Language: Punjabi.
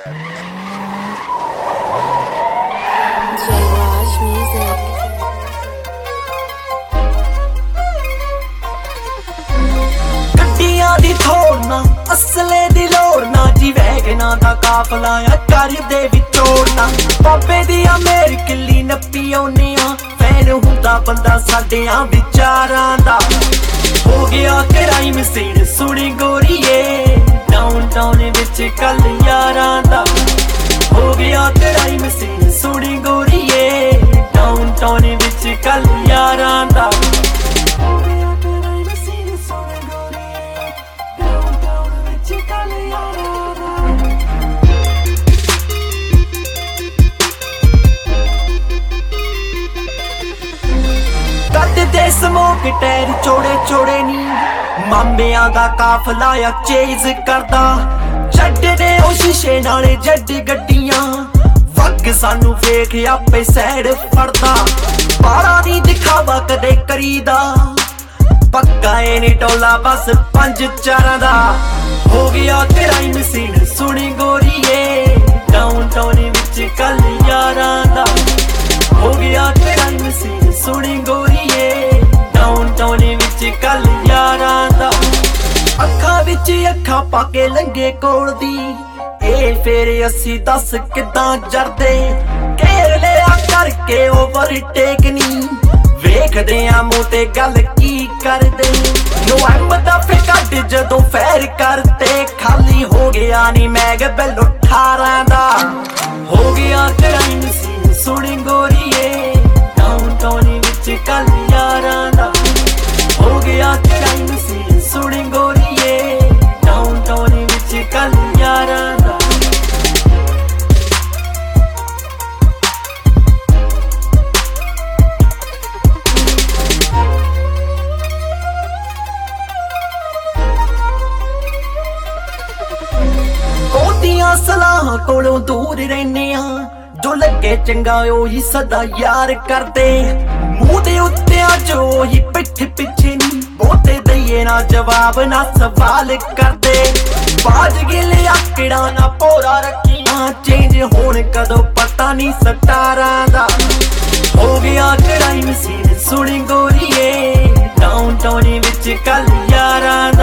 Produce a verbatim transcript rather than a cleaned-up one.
ਗੱਡੀਆਂ ਦੀ ਥੋੜ ਨਾ ਅਸਲੇ ਦੀ ਲੋੜ ਨਾ ਜੀ ਵੈਗਨਾਂ ਦਾ ਕਾਫਲਾ ਆ ਕਰਦੇ ਵਿਚੋੜਨਾ ਬਾਬੇ ਦੀਆਂ ਮੇਰ ਕਿੱਲੀ ਨੱਪੀ ਆਉਨੇ ਆ ਫੈਨ ਹੁੰਦਾ ਬੰਦਾ ਸਾਡਿਆਂ ਵਿਚਾਰਾਂ ਦਾ ਹੋ ਗਿਆ ਕਰਾਈਮ ਸੀਨ ਸੁਣੀ ਗੋਰੀਏ ਡਾਊਨ ਟਾਊਨ ਵਿੱਚ ਕੱਲ ਯਾਰਾਂ ਦਾ ਹੋ ਗਿਆ ਕਰਾਈਮ ਸੀਨ ਸੁਣੀ ਗੋਰੀਏ ਡਾਊਨ ਟਾਊਨ ਵਿੱਚ ਕੱਲ ਯਾਰਾਂ ਦਾ ਦੇ ਸਮੋਕ ਟੈਰ ਚੋੜੇ ਚੋੜੇ ਨੀ ਮਾਮਿਆਂ ਦਾ ਕਾਫਲਾ ਆ ਚੇਜ਼ ਕਰਦਾ ਛੱਡਦੇ ਉਹ ਸ਼ੀਸ਼ੇ ਨਾਲੇ ਜੱਡ ਗੱਡੀਆਂ ਵਗ ਸਾਨੂੰ ਵੇਖ ਆਪੇ ਸੈਡ ਫੜਦਾ ਬਾਰਾਂ ਦੀ ਦਿਖਾਵਾ ਕਦੇ ਕਰੀਦਾ ਪੱਕਾ ਏ ਨੀ ਟੋਲਾ ਬਸ ਪੰਜ ਚਾਰਾਂ ਦਾ ਹੋ ਗਿਆ ਕਰਾਈਮ ਸੀਨ ਸੁਣੀ ਗੋਰੀਏ ਡਾਊਨ ਟਾਊਨ ਵਿੱਚ ਕੱਲ ਯਾਰਾਂ ਦਾ ਹੋ ਗਿਆ ਕਰਾਈਮ ਸੀਨ ਸੁਣੀ ਗੋਰੀਏ ਡਾਊਨ ਟਾਊਨ ਵਿੱਚ ਕੱਲ ਯਾਰਾਂ ਦਾ ਅੱਖਾਂ ਵਿੱਚ ਅੱਖਾਂ ਪਾ ਕੇ ਲੰਗੇ ਕੋਲ ਦੀ ਇਹ ਫੇਰ ਅਸੀਂ ਦੱਸ ਕਿੱਦਾਂ ਜਰਦੇ ਘੇਰ ਲਿਆ ਕਰਕੇ ਓਵਰਟੇਕ ਨੀ ਵੇਖਦੇ ਆ ਮੂੰਹ ਤੇ ਗੱਲ ਕੀ ਕਰਦੇ ਨਵੰਬਰ ਦਾ ਫਿਕੱਡ ਜਦੋਂ ਫੈਰ ਕਰਤੇ ਖਾਲੀ ਹੋ ਗਿਆ ਨੀ ਮੈਗ ਬੈਲ ਅਠਾਰਾਂ ਦਾ ਹੋ ਗਿਆ ਕਰਾਈਮ ਸੀਨ ਸੁਣੀ ਗੋਰੀਏ ਡਾਊਨ ਟਾਊਨ ਵਿੱਚ ਕੱਲ ਯਾਰਾਂ ਦਾ ਹੋ ਗਿਆ ਕਰਾਈਮ ਸੀਨ ਸੁਣੀ ਗੋਰੀਏ ਡਾਊਨ ਟਾਊਨ ਵਿੱਚ ਕੱਲ ਯਾਰਾਂ ਦਾ ਉਹਦੀਆਂ ਸਲਾਹਾਂ ਕੋਲੋਂ ਦੂਰ ਰਹਿੰਦੇ ਆ ਜੋ ਲੱਗੇ ਚੰਗਾ ਉਹੀ ਸਦਾ ਯਾਰ ਕਰਦੇ ਮੂੰਹ ਦੇ ਉੱਤੇ ਜੋ ਹੀ ਪਿੱਠ ਪਿੱਛੇ ਨੀ ਬੋਤੇ ਦਈਏ ਨਾ ਜਵਾਬ ਨਾ ਸਵਾਲ ਕਰਦੇ ਬਾਜ ਗਿਲੇ ਆਕੜਾ ਨਾ ਪੋਰਾ ਰੱਖੀਆਂ ਚੇਂਜ ਹੋਣ ਕਦੋਂ ਪਤਾ ਨਹੀਂ ਸਤਾਰਾਂ ਦਾ ਹੋ ਗਿਆ ਕਰਾਈਮ ਸੀਨ ਸੁਣੀ ਗੋਰੀਏ ਡਾਊਨ ਟਾਊਨ ਵਿੱਚ ਕੱਲ ਯਾਰਾਂ